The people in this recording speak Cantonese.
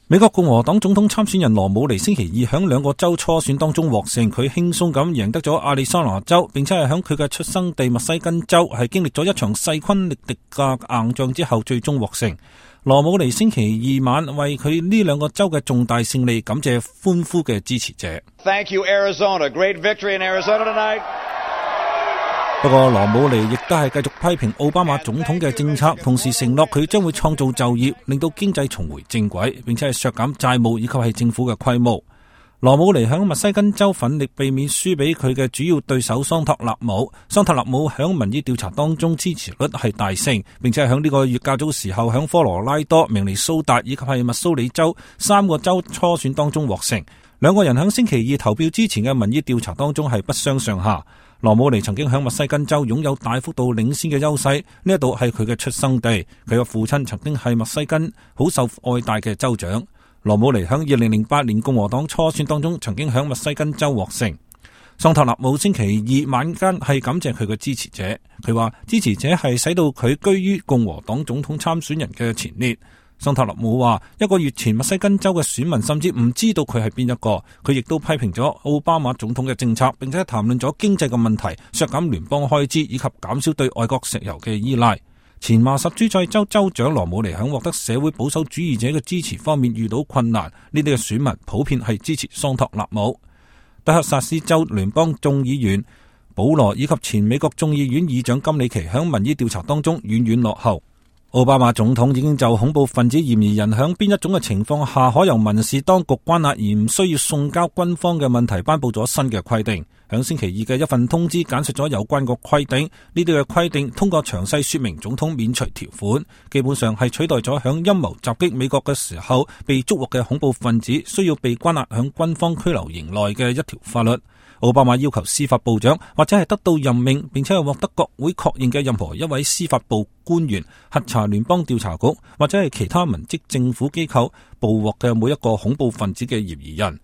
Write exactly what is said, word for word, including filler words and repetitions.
美國共和黨總統參選人羅姆尼星期二響兩個州初選當中獲勝，佢輕鬆咁贏得咗亞利桑那州，並且係響佢嘅出生地密西根州係經歷咗一場勢均力敵嘅硬仗之後最終獲勝。羅姆尼星期二晚為佢呢兩個州嘅重大勝利感謝歡呼嘅支持者。 Thank you, Arizona. Great victory in Arizona tonight. 不過羅姆尼亦都係繼續批評奧巴馬總統嘅政策，同時承諾佢將會創造就業，令到經濟重回正軌，並且係削減債務以及係政府嘅規模。羅姆尼響密西根州奮力避免輸俾佢嘅主要對手桑托納姆。桑托納姆響民意調查當中支持率係大勝，並且係響呢個月較早時候響科羅拉多、明尼蘇達以及係密蘇里州三個州初選當中獲勝。兩個人響星期二投票之前嘅民意調查當中係不相上下。羅姆尼曾經響密西根州擁有大幅度領先嘅優勢，呢一度係佢嘅出生地，佢嘅父親曾經係密西根好受愛戴嘅州長。羅姆尼響二零零八年共和黨初選當中曾經響密西根州獲勝。桑托納姆星期二晚間係感謝佢嘅支持者，佢話支持者係使到佢居於共和黨總統參選人嘅前列。桑托納姆話一個月前密西根州嘅選民甚至唔知道佢係邊一個，佢亦都批評咗奧巴馬總統嘅政策，並且談論咗經濟嘅問題、削減聯邦開支以及減少對外國石油嘅依賴。前馬薩諸塞州州長羅姆尼響獲得社會保守主義者嘅支持方面遇到困難，呢啲嘅選民普遍係支持桑托納姆。德克薩斯州聯邦眾議員保羅以及前美國眾議院議長金里奇響民意調查當中遠遠落後。奧巴馬總統已經就恐怖分子嫌疑人響邊一種嘅情況下可由民事當局關押而唔需要送交軍方嘅問題頒布咗新嘅規定。響星期二嘅一份通知簡述咗有關個規定，呢啲嘅規定通過詳細說明總統免除條款，基本上係取代咗響陰謀襲擊美國嘅時候被捉獲嘅恐怖分子需要被關押響軍方拘留營內嘅一條法律。奧巴馬要求司法部長或者係得到任命並且係獲得國會確認嘅任何一位司法部官員核查聯邦調查局或者係其他文職政府機構捕獲嘅每一個恐怖分子嘅嫌疑人。